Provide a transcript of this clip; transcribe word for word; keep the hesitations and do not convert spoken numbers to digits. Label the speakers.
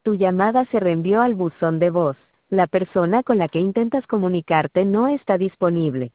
Speaker 1: Tu llamada se reenvió al buzón de voz. La persona con la que intentas comunicarte no está disponible.